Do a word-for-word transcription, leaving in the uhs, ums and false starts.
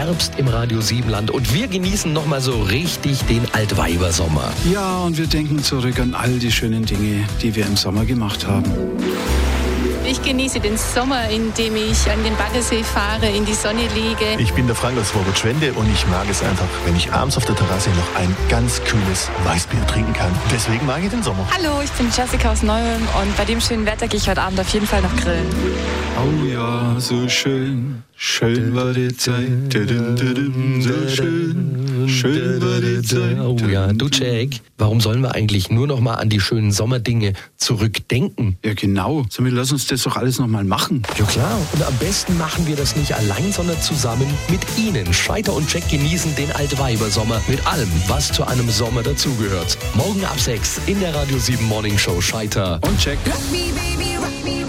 Herbst im Radio Siebenland und wir genießen nochmal so richtig den Altweibersommer. Ja, und wir denken zurück an all die schönen Dinge, die wir im Sommer gemacht haben. Ich genieße den Sommer, indem ich an den Baggersee fahre, in die Sonne liege. Ich bin der Frank aus Vorwärtsschwende und ich mag es einfach, wenn ich abends auf der Terrasse noch ein ganz kühles Weißbier trinken kann. Deswegen mag ich den Sommer. Hallo, ich bin Jessica aus Neuem und bei dem schönen Wetter gehe ich heute Abend auf jeden Fall noch grillen. Oh ja, so schön, schön war die Zeit, so schön, schön war die Zeit. Oh ja, du Jack, warum sollen wir eigentlich nur noch mal an die schönen Sommerdinge zurückdenken? Ja genau, somit lass uns das doch alles noch mal machen. Ja klar, und am besten machen wir das nicht allein, sondern zusammen mit Ihnen. Scheiter und Jack genießen den Altweibersommer mit allem, was zu einem Sommer dazugehört. Morgen ab sechs in der Radio sieben Morning Show Scheiter und Jack. Rock me, baby, rock me.